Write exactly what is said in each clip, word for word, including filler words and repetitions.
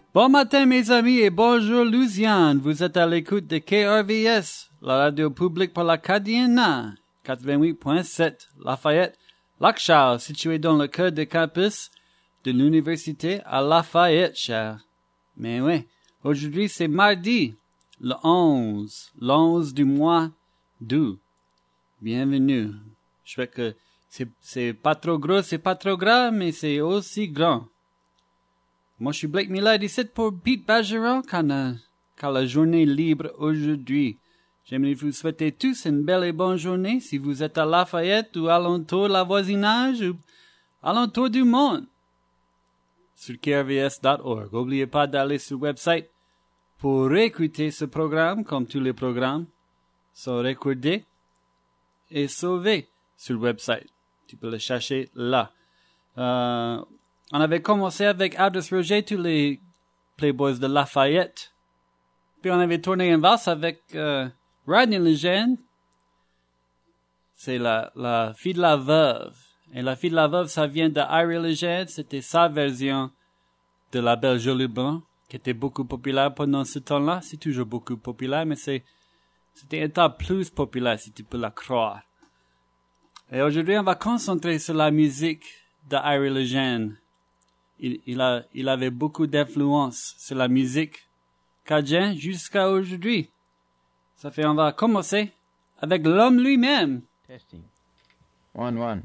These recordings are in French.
Bon matin, mes amis, et bonjour, Louisiane. Vous êtes à l'écoute de K R V S, la radio publique pour l'Acadiana, quatre-vingt-huit point sept, Lafayette, Lac-Charles, situé dans le cœur du campus de l'université à Lafayette, cher. Mais oui, aujourd'hui, c'est mardi, le onze, l'onze du mois d'août. Bienvenue. Je sais que c'est, c'est pas trop gros, c'est pas trop gras, mais c'est aussi grand. Moi, je suis Blake Millard ici pour Pete Bergeron quand, euh, quand la journée libre aujourd'hui. J'aimerais vous souhaiter tous une belle et bonne journée si vous êtes à Lafayette ou alentour de la voisinage ou alentour du monde. Sur K R V S point org. N'oubliez pas d'aller sur le website pour écouter ce programme comme tous les programmes sont recordés et sauvés sur le website. Tu peux le chercher là. Euh, On avait commencé avec Aldous Roger, tous les Playboys de Lafayette. Puis on avait tourné une valse avec euh, Rodney Legend. C'est la, la fille de la veuve. Et la fille de la veuve, ça vient de Irie Legend. C'était sa version de La Belle Jolie Blanc, qui était beaucoup populaire pendant ce temps-là. C'est toujours beaucoup populaire, mais c'est, c'était un temps plus populaire, si tu peux la croire. Et aujourd'hui, on va concentrer sur la musique de Irie Legend. Il, il, a, il avait beaucoup d'influence sur la musique cajun jusqu'à aujourd'hui. Ça fait, on va commencer avec l'homme lui-même. Testing. One, one.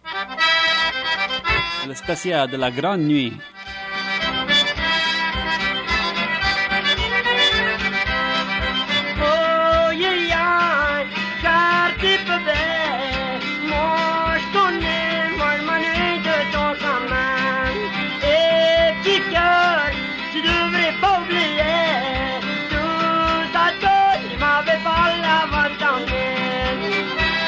C'est le spécial de la grande nuit. Oh, yeah, yeah, car tu peux faire. Moi, je connais, moi, le manu de ton chemin. Tu devrais pas oublier tout à tout, il m'avait pas la voix d'année.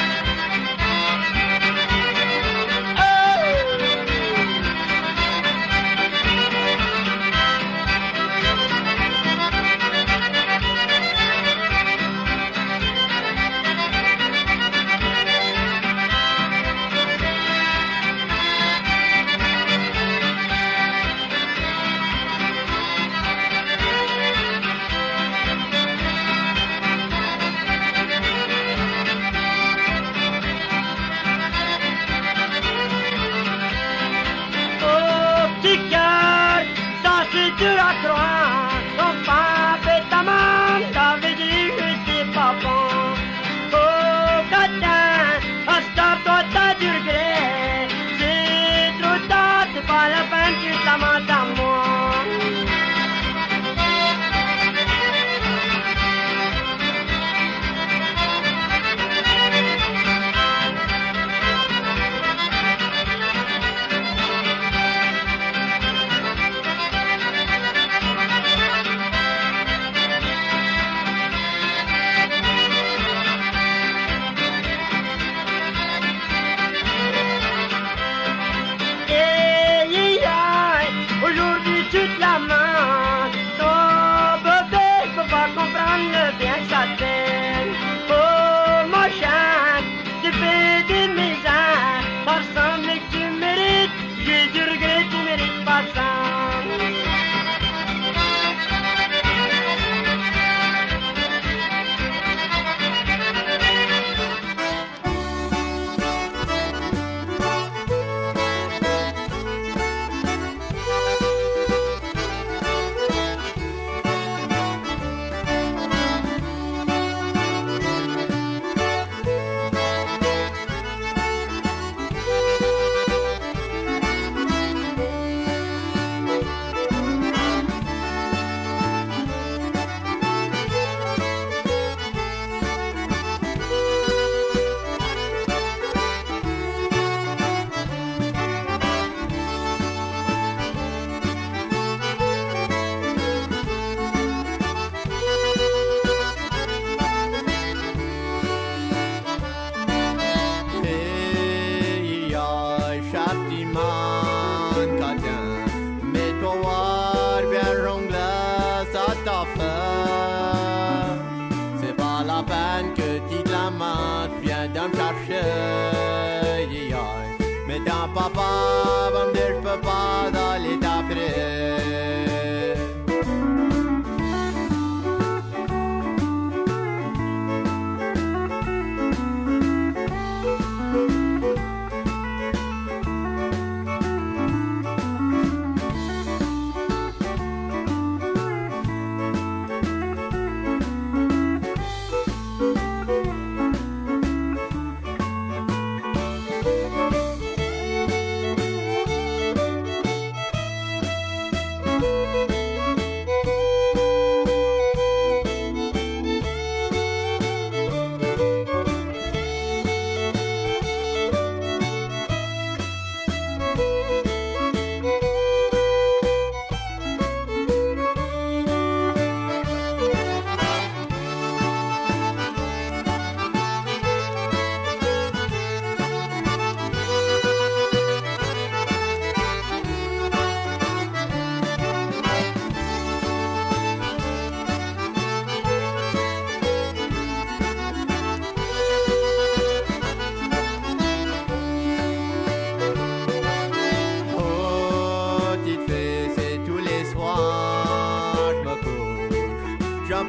Tu la crois, ton papa et ta maman t'avaient dit que c'est pas bon. Oh, Catin, à ce temps, toi t'as du regret. C'est trop tard, c'est pas la peine que ta main d'amour. Oh, mon chat, tu fais des misères, ça ressemble que tu mérites, j'ai du regret, tu mérites pas ça. Mais dans papa va me dire je peux pas aller d'après.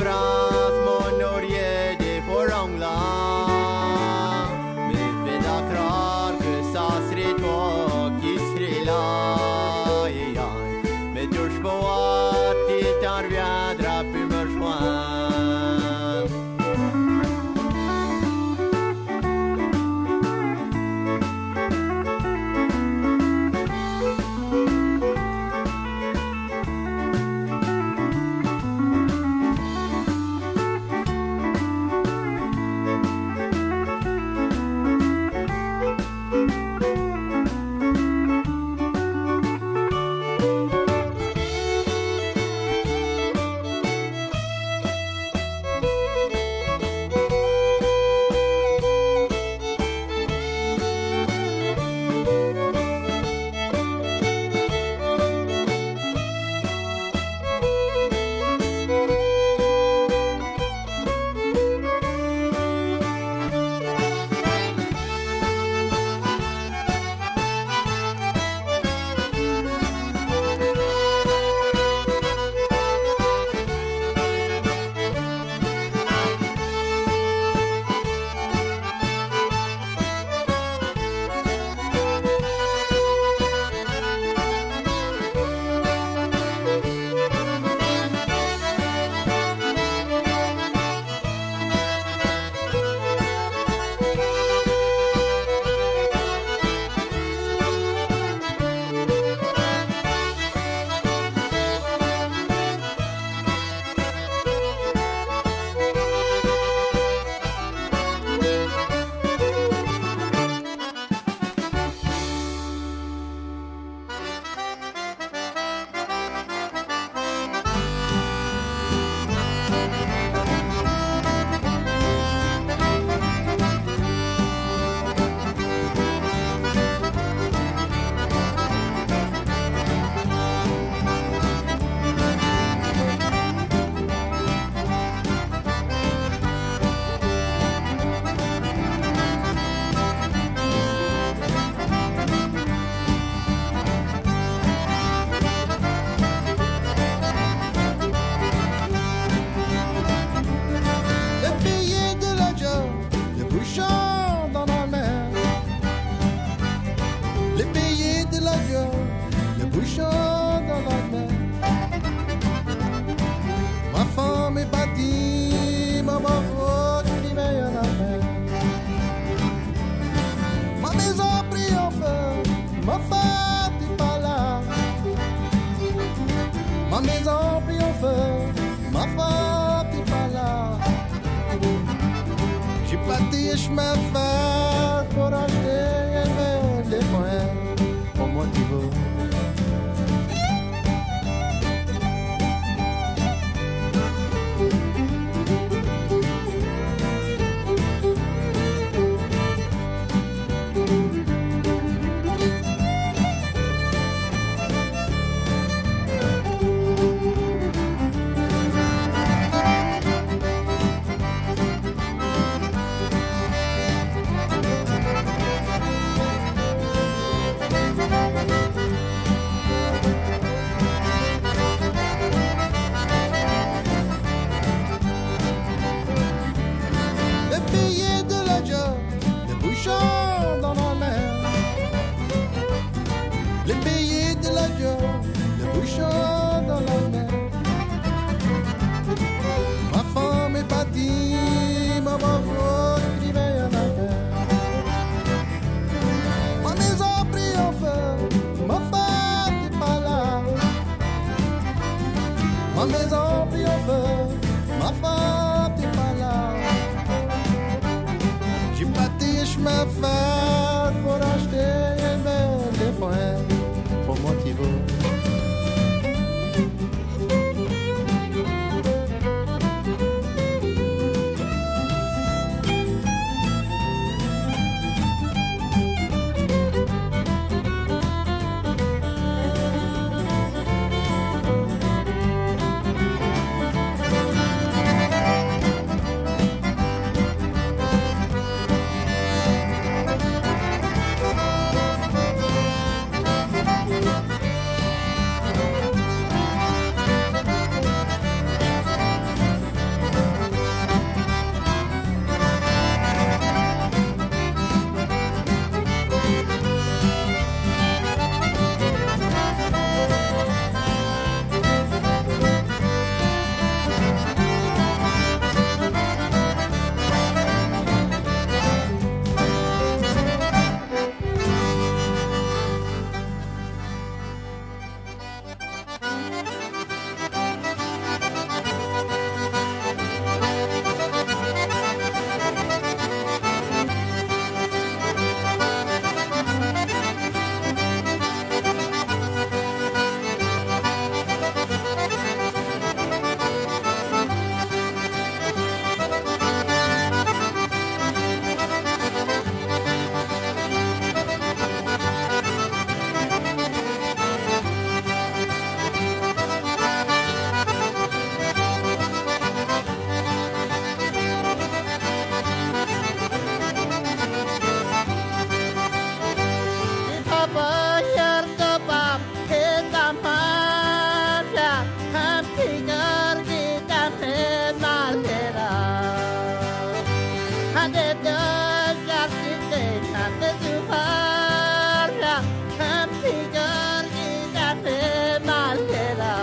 bras mon oreiller des forangla mais fait d'accord que ça serait toi qui serait là mais tu je vois tu t'en reviendras plus me joindre. Papa, here the pop, hit the mafia, happy girl, get the head, Malera. And the dog, just the day, and the Zufaria, happy girl, get the head, Malera.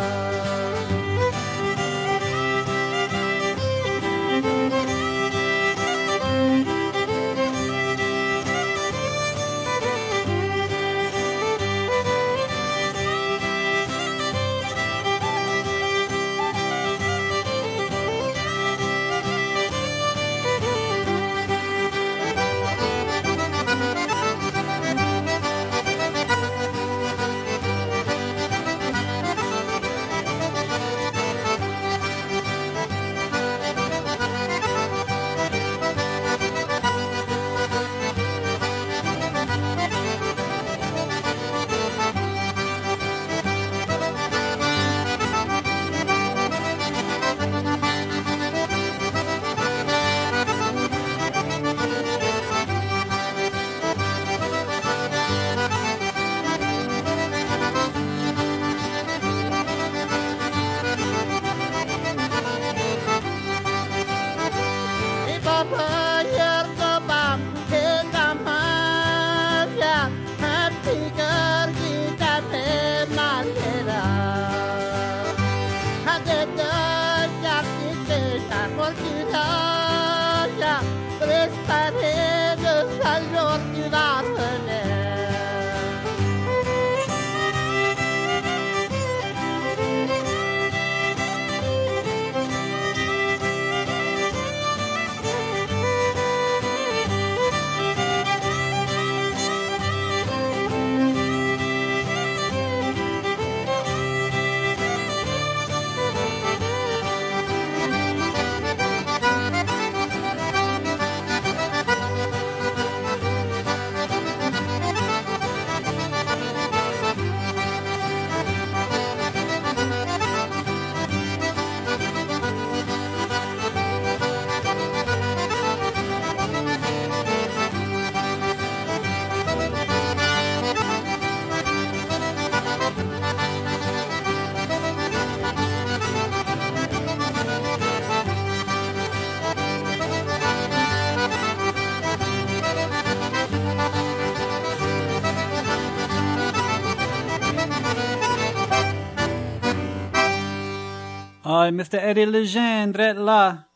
Ah, mister Eddie Legendre est là.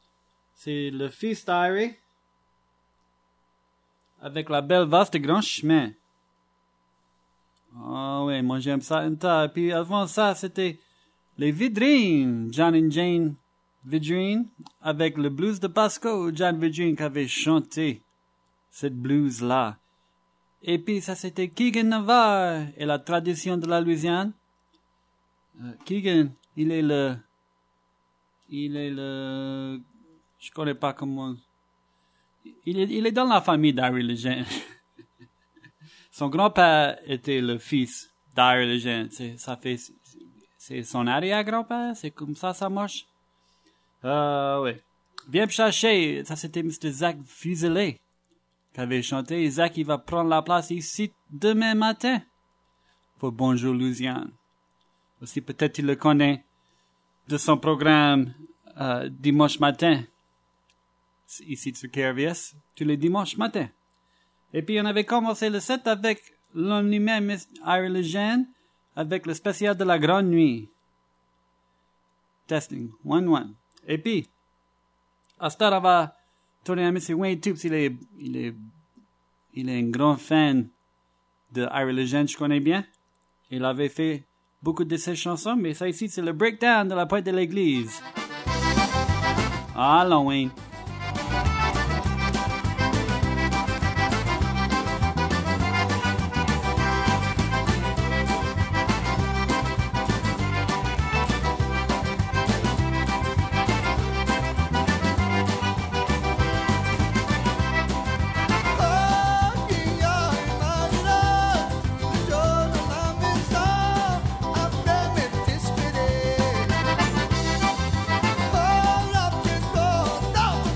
C'est le fils d'Harry. Avec la belle vase de grand chemin. Ah oui, moi j'aime ça un tas. Et puis avant ça, c'était les Vidrines. John et Jane Vidrine. Avec le blues de Basco. John Vidrine qui avait chanté cette blues-là. Et puis ça, c'était Keegan Navarre et la tradition de la Louisiane. Euh, Keegan, il est le... Il est le... Je connais pas comment... Il est, il est dans la famille d'Harry Legendre. Son grand-père était le fils d'Harry Legendre. C'est, ça fait... C'est son arrière-grand-père? C'est comme ça, ça marche? Euh, oui. Viens me chercher. Ça, c'était mister Zach Fuselier qui avait chanté. Zach, il va prendre la place ici demain matin pour Bonjour Louisiane. Aussi, peut-être il le connaît de son programme euh, dimanche matin, ici sur K R V S, tous les dimanches matin. Et puis, on avait commencé le set avec l'homme lui-même, Harry Legendre, avec le spécial de la Grande Nuit. Testing, one, one. Et puis, à ce temps, on va tourner à M. Wayne Toups. Il est, il est, il est un grand fan de Harry Legendre, je connais bien. Il avait fait beaucoup de ses chansons, mais ça ici, c'est le breakdown de la pointe de l'église. Allons, Wayne. Oh,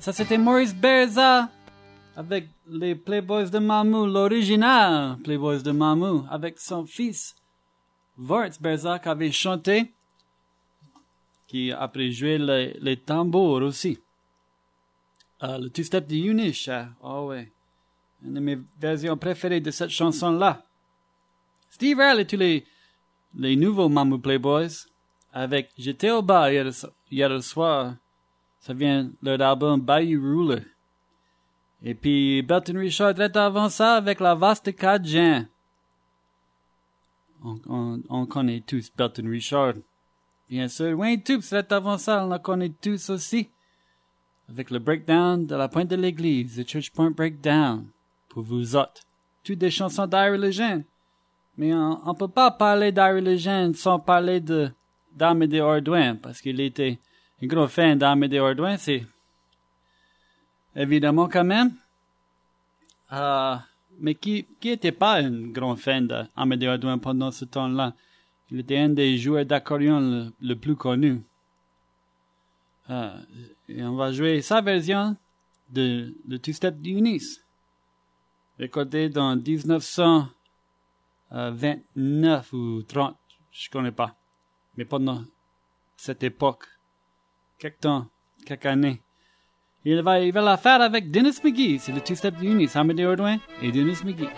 ça c'était Maurice Berza avec les Playboys de Mamou, l'original Playboys de Mamou, avec son fils Vorts Berza qui avait chanté, qui après joué les, les tambours aussi. Euh, le two-step de Eunice, ah oh ouais, une de mes versions préférées de cette chanson-là. Steve Earle et tous les, les nouveaux Mamou Playboys, avec J'étais au bar hier, hier soir, ça vient leur album Bayou Ruler. Et puis Belton Richard direct avant ça avec la vaste Cajun. On, on, on connaît tous Belton Richard. Bien sûr, Wayne Toups direct avant ça, on la connaît tous aussi. Avec le breakdown de la pointe de l'église, the Church Point Breakdown, pour vous autres. Toutes des chansons d'Irie Legend. Mais on, on peut pas parler d'Irie Legend sans parler de d'Amédée Ordouin, parce qu'il était un gros fan d'Amédée Ordouin, c'est évidemment quand même. Euh, mais qui qui était pas un grand fan d'Amédée Ordouin pendant ce temps-là. Il était un des joueurs d'accordéon le, le plus connu. Euh, et on va jouer sa version de de Two Step d'Eunice, recordé dans dix-neuf cent vingt-neuf ou trente, je connais pas. Mais pendant cette époque, quelques temps, quelques années, il va, il va la faire avec Dennis McGee. C'est le Two Step d'Eunice, Amédée Ordouin et Dennis McGee.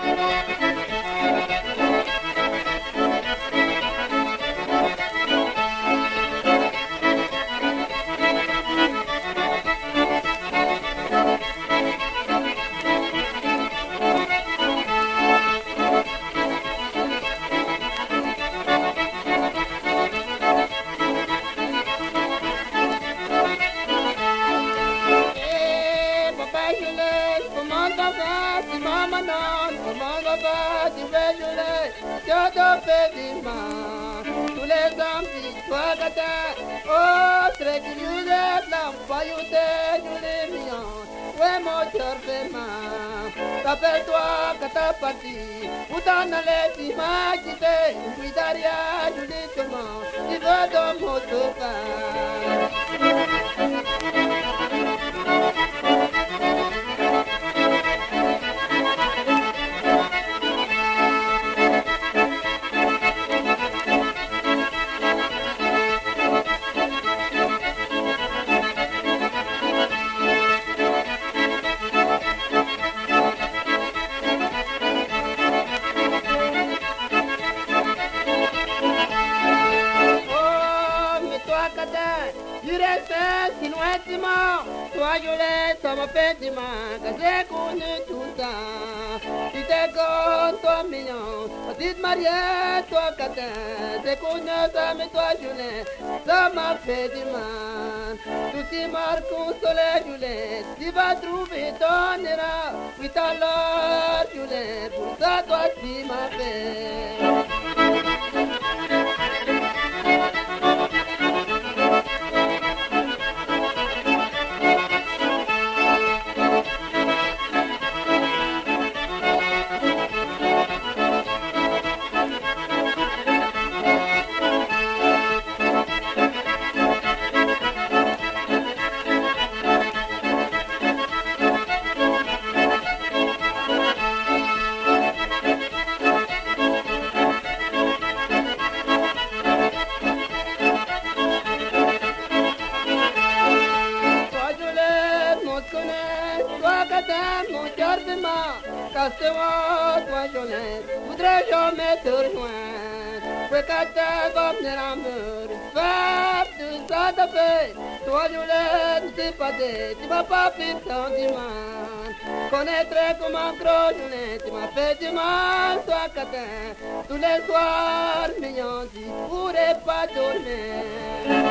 Tous les samedis, toi gâtin, oh, très curieux d'être là, pailloté, je les miens, ouais, mon cœur fait mal. Rappelle-toi que t'as parti, où t'en allais, tu m'as quitté, puis derrière, je dis comment, tu veux dans mon sofa. Toi je l'ai, ça m'a fait du mal, que j'ai connu tout ça. Tu t'es con, toi mignon, petite mariée, toi catin. J'ai connu ça, mais toi je l'ai, ça m'a fait du mal. Tout si marque consolé, je l'ai, tu vas trouver ton erreur. Oui, alors, je l'ai, pour ça toi tu m'as fait. Casse-toi, toi jeunesse, voudrais jamais te rejoindre. Fais qu'à te venir en mur, fais tout ça te fait. Toi jeunesse, tu sais pas de, tu m'as pas fait tant du mal. Connaîtrais comment gros jeunesse, tu m'as fait du mal, toi catin. Tous les soirs, mignon, tu pourrais pas dormir.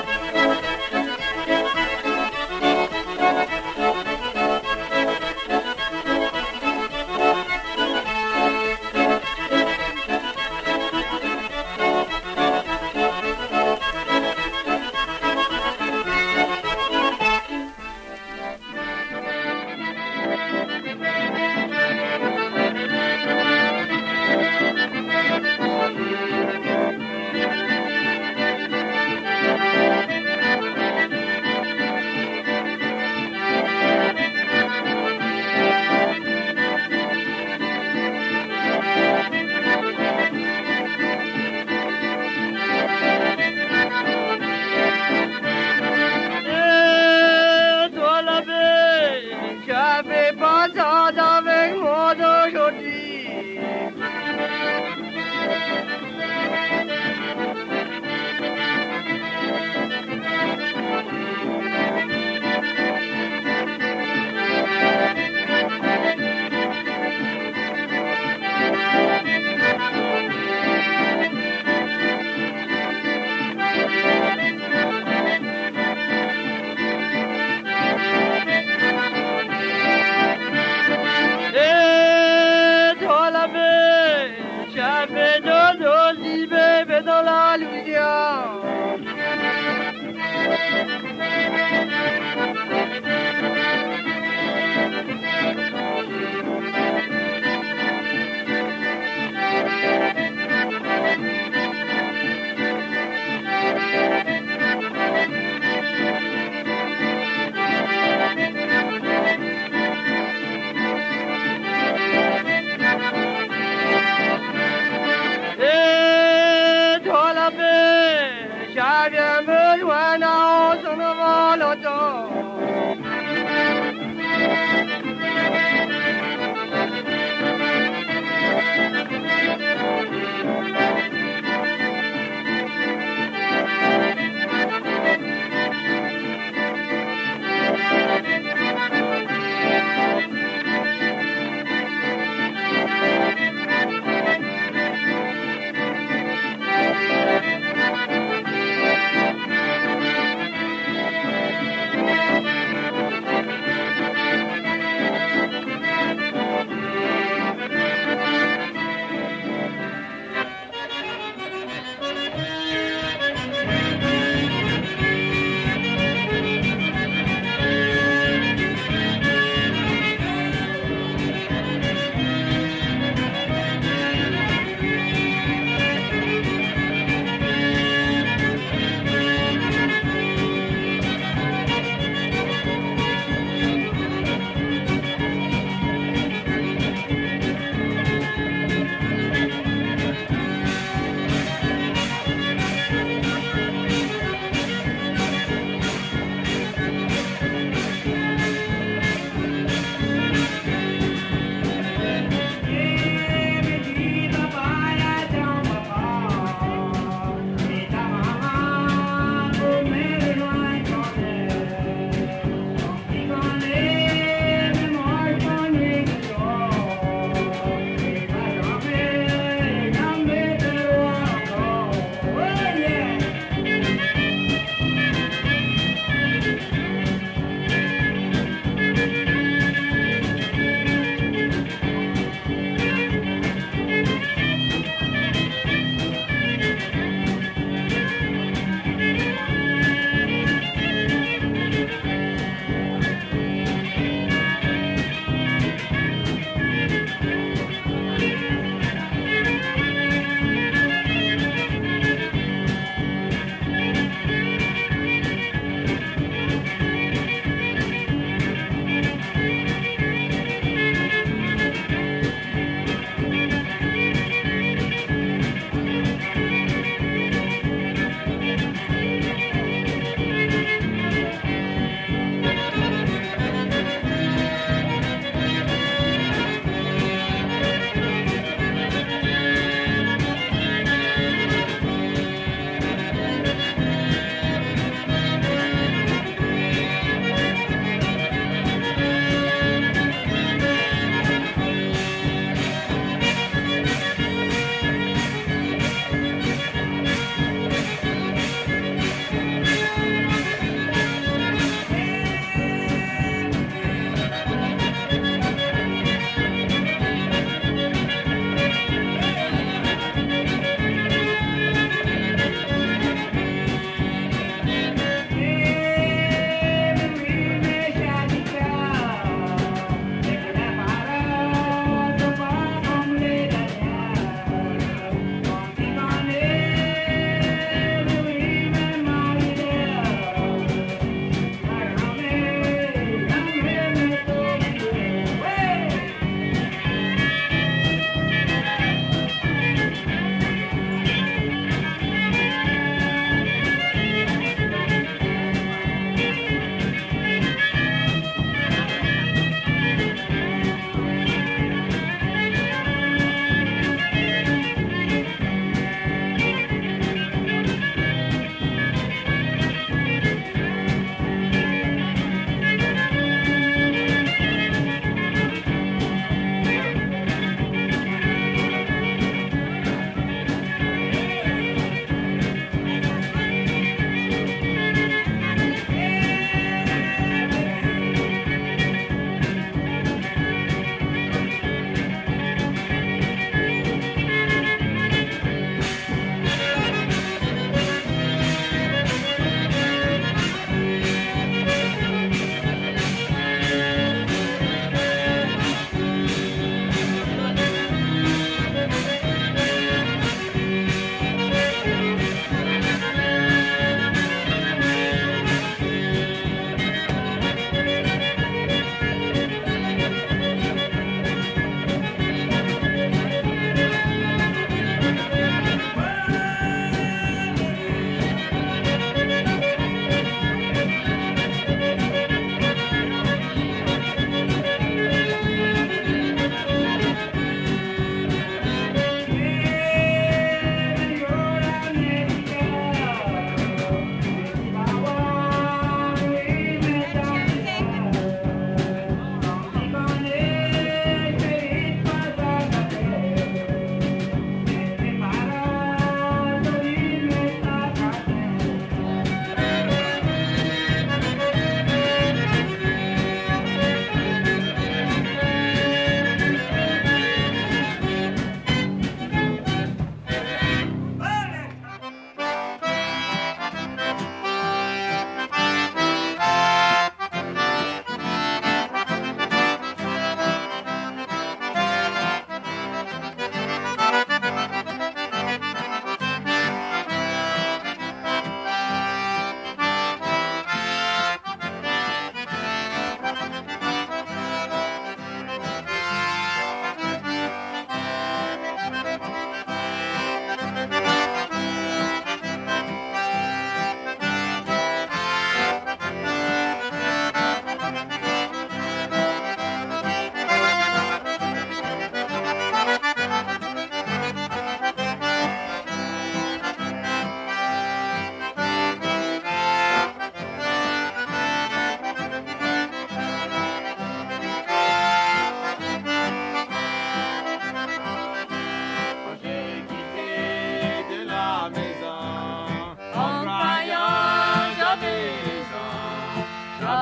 Juana, sono voluto.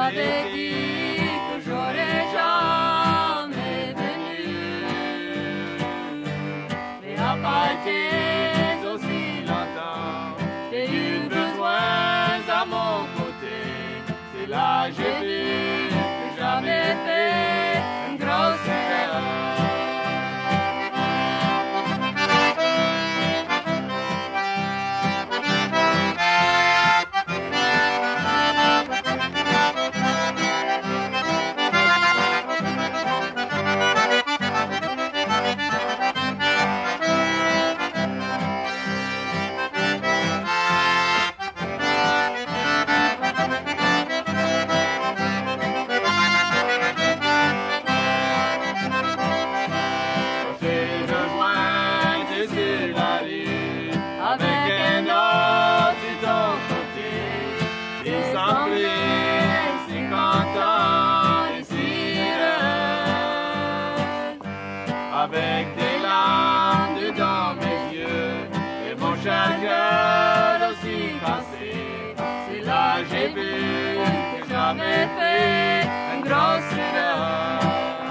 t'avais dit que j'aurais jamais venu. Mais à pas été aussi longtemps, j'ai eu besoin à mon côté. C'est là j'ai vu que j'avais fait une grosse erreur. Avec des larmes dans mes yeux et mon chagrin aussi cassé, c'est là j'ai vu que j'avais fait une grosse erreur.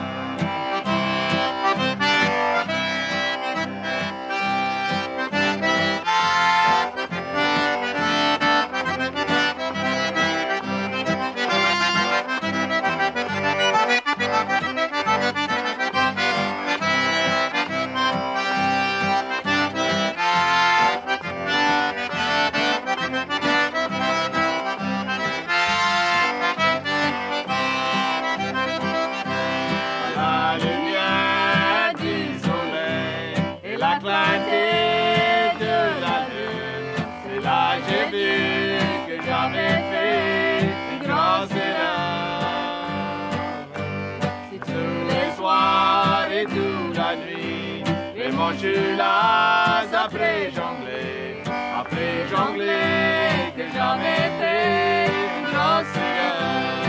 Je suis là après jongler, après jongler, que j'avais fait une grosse erreur.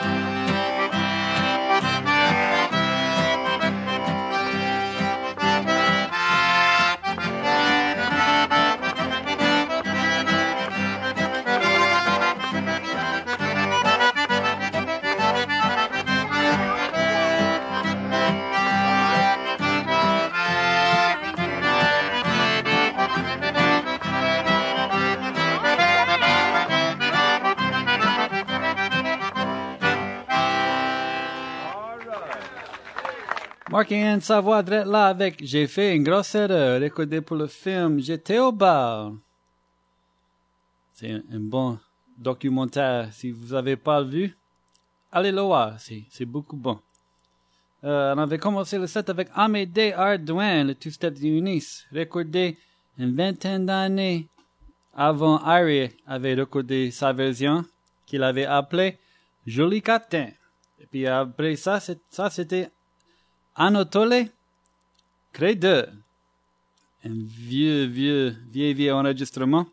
Marc-Anne Savoie drette là avec J'ai fait une grosse erreur, recordé pour le film J'étais au bar. C'est un, un bon documentaire. Si vous n'avez pas vu, allez le voir, c'est, c'est beaucoup bon. Euh, on avait commencé le set avec Amédée Ardouin, le two-step de Eunice, recordé une vingtaine d'années avant Harry avait recordé sa version qu'il avait appelée Joli Catin. Et puis après ça, c'est, ça c'était Anatole Crédeux, un vieux, vieux, vieux, vieux enregistrement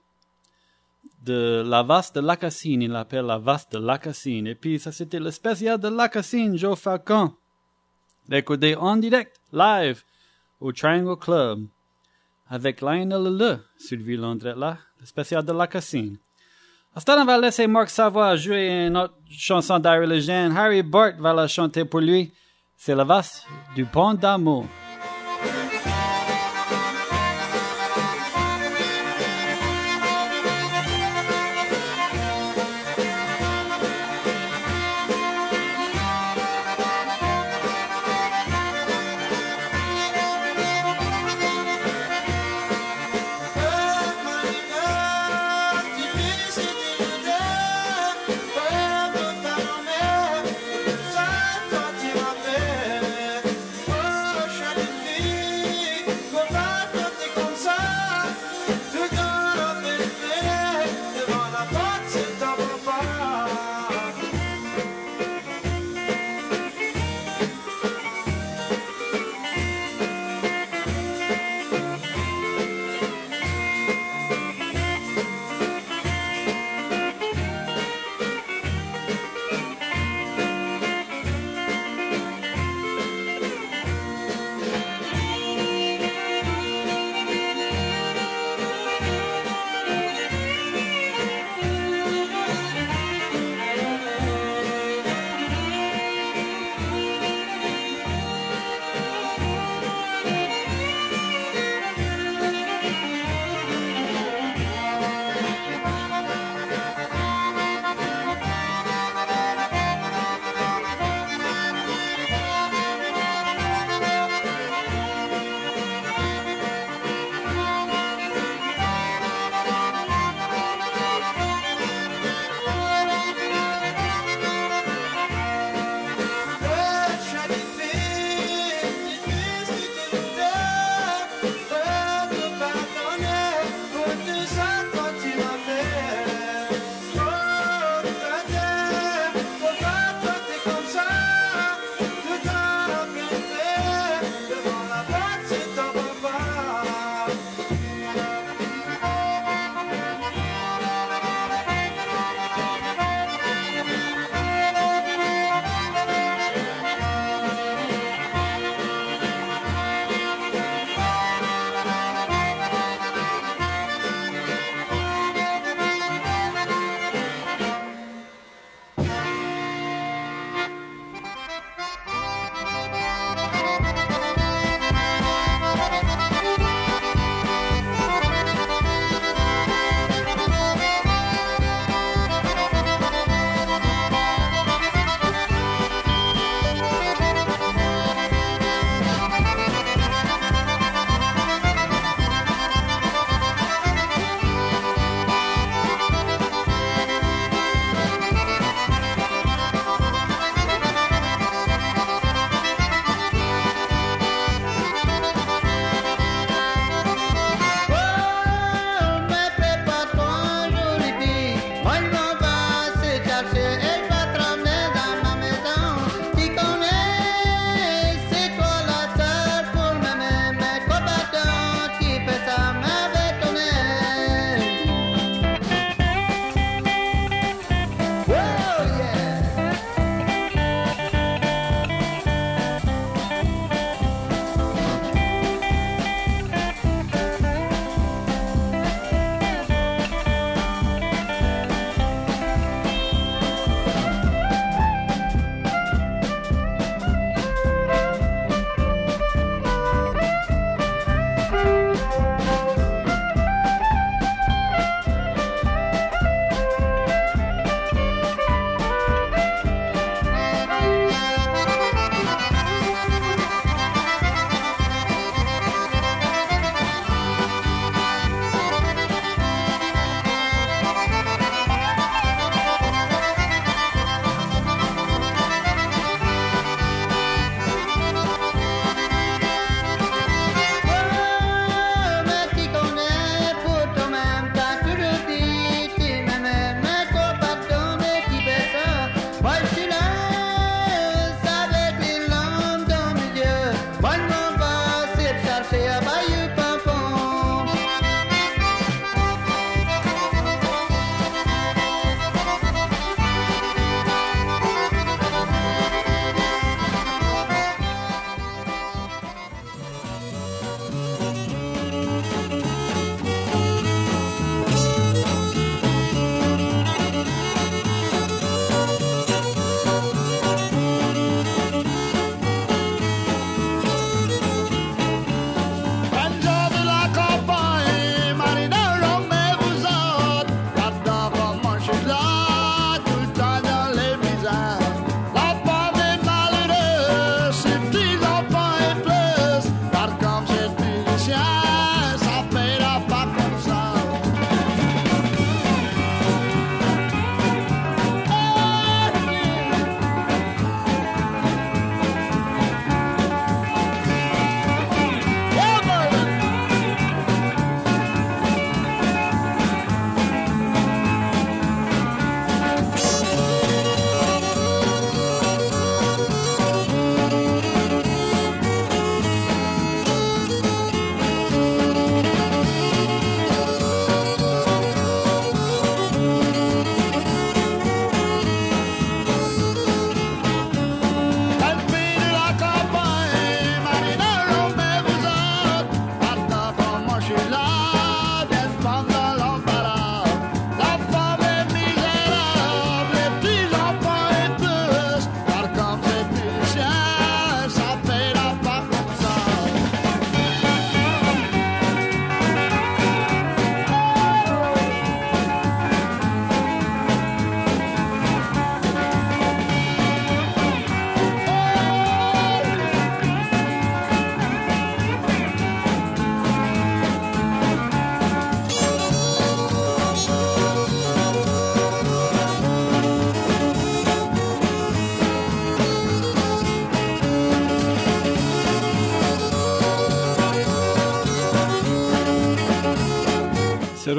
de la Vaste de Lacassine. Il l'appelle la Vaste de Lacassine. Et puis ça, c'était le spécial de Lacassine, Joe Falcon, recordé en direct, live, au Triangle Club, avec Lionel Leleu, Sylvie Landret là, le spécial de Lacassine. À ce temps, on va laisser Marc Savoie jouer une autre chanson d'Harry Legend. Harry Burt va la chanter pour lui. C'est la valse du pont d'amour. Shut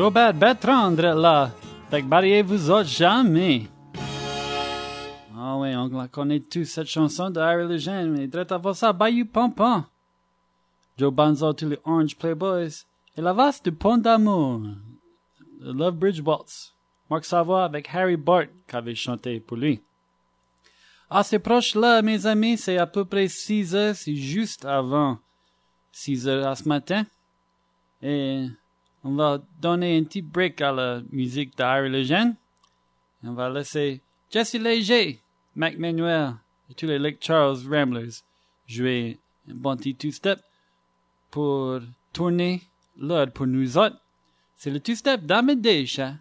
Robert Bertrand là. Fait que barriez-vous autres jamais. Ah oui, on la connaît tous, cette chanson de Harry Legend, mais drette avant ça, Bayou Pompon. Joe Banzo, tous les Orange Playboys. Et la valse du Pont d'Amour. The Love Bridge Waltz. Marc Savoie avec Harry Bart qui avait chanté pour lui. À ces proches-là, mes amis, c'est à peu près six heures, c'est juste avant six heures à ce matin. Et on va donner un petit break à la musique de Harry Legend. On va laisser Jesse Léger, Mac Manuel et tous les Lake Charles Ramblers jouer un bon petit two-step pour tourner l'heure pour nous autres. C'est le two-step d'Amadeus, hein?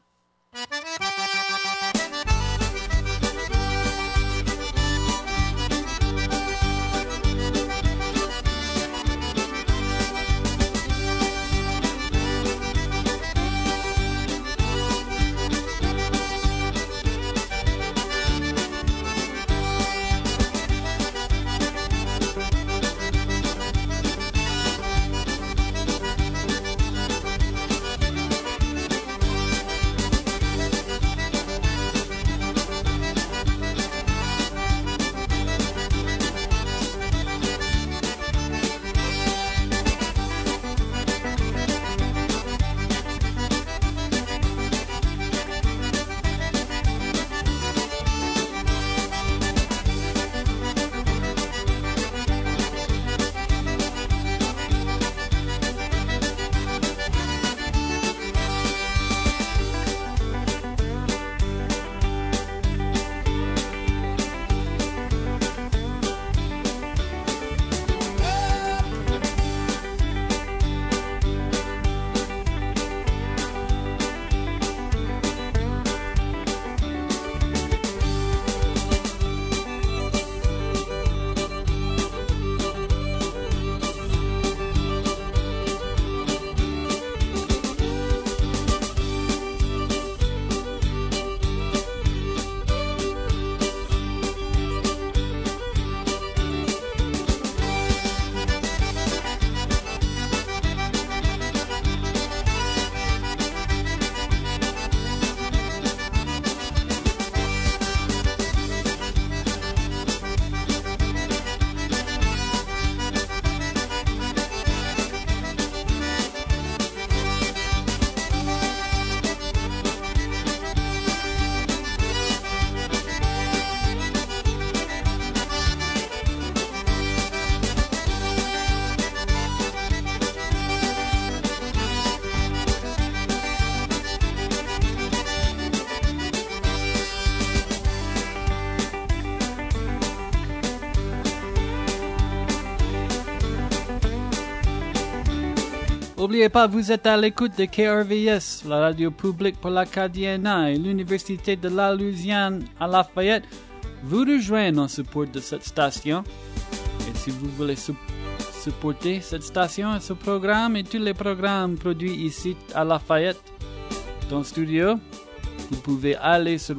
N'oubliez pas, vous êtes à l'écoute de K R V S, la radio publique pour l'Acadiana et l'Université de la Louisiane à Lafayette vous rejoignent en support de cette station. Et si vous voulez su- supporter cette station et ce programme et tous les programmes produits ici à Lafayette, dans le studio, vous pouvez aller sur